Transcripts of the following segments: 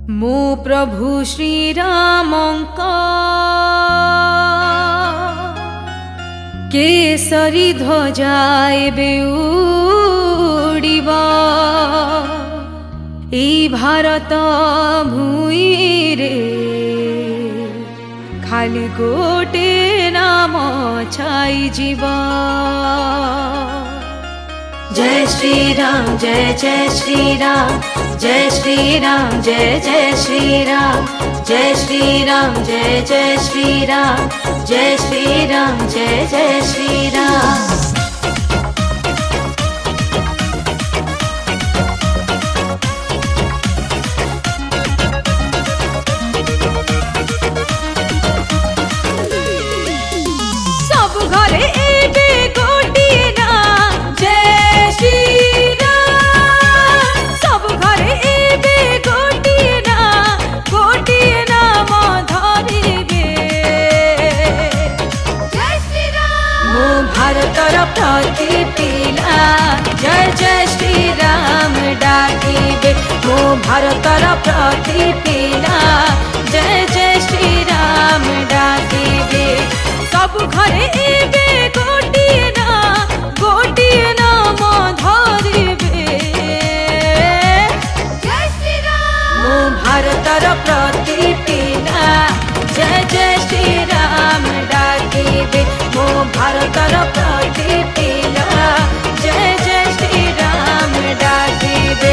मो प्रभु श्री रामंका केसरी ध्वजा एबे उड़िबा ए भारत भूई रे खाली गोटे नाम छाई जीवा। जय श्री राम जय जय श्री राम जय श्री राम जय जय श्री राम जय श्री राम जय जय श्री राम जय श्री राम जय जय श्री राम। सब घरे एबे गोटिए नाम जय श्री राम। सब घरे एबे गोटिए नाम धरिबे जय श्री राम। मो भारतर प्रति पिला जय जय श्री राम डाकिबे। मो भारतर प्रति पिला जय जय श्री राम डाकिबे। सब घरे एबे गोटिए नाम धरिबे जय श्री राम। मो भारतर प्रति पिला जय जय श्री राम डाकिबे। मो भारतर प्रति पिला जय जय श्री राम डाकिबे।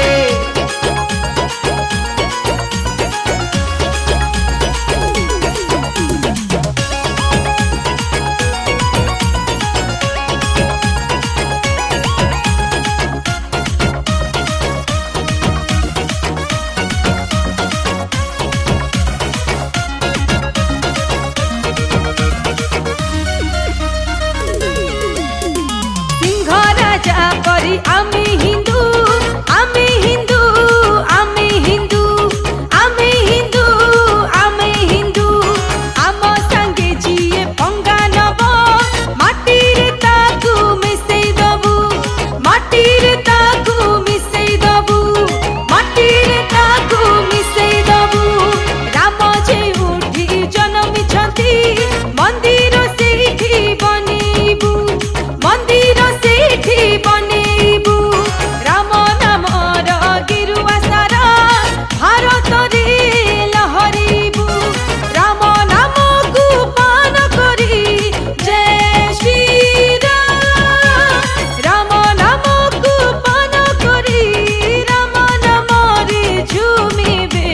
परी आमी हिंदू आमी हिंदू आमी हिंदू आमी हिंदू आमी हिंदू आम संगे जिए पंगा नब माटी रे ताकू मिसई दबू माटी रे ताकू मिसई दबू माटी रे ताकू मिसई दबू। राम जे उठी जन्मी छथि मंदिर सेठी बनेबू मंदिर सेठी बनेबू। राम नामर गिरुआ सारा भारत रे लहरीबू। राम नाम को पान करी जय श्री राम। राम नाम को पान करी राम नाम रे झूमिबे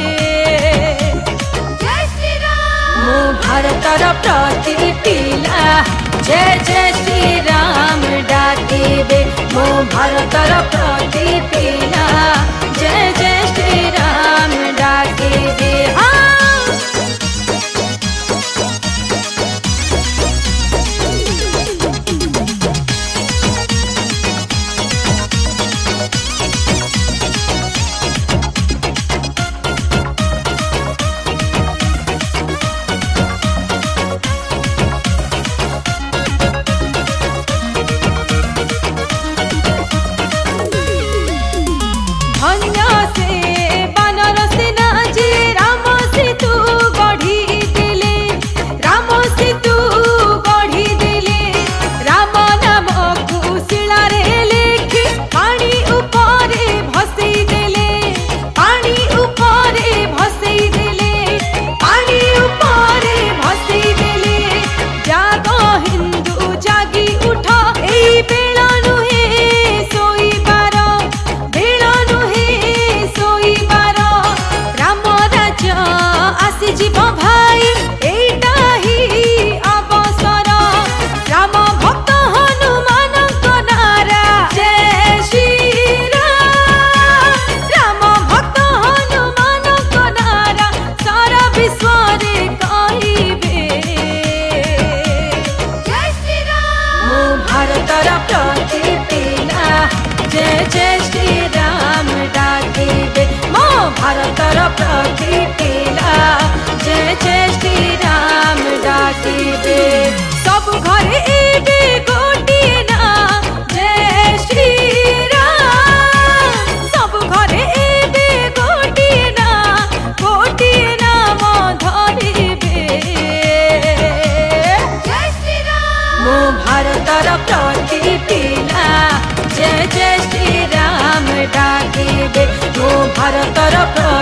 जय श्री राम। मो भारतर प्रति पिला जय जय श्री राम डाकिबे। मो भारतर प्रति पिला जय जय श्री राम डाकिबे। पिला जय जय श्री राम डाकिबे ओ भारतर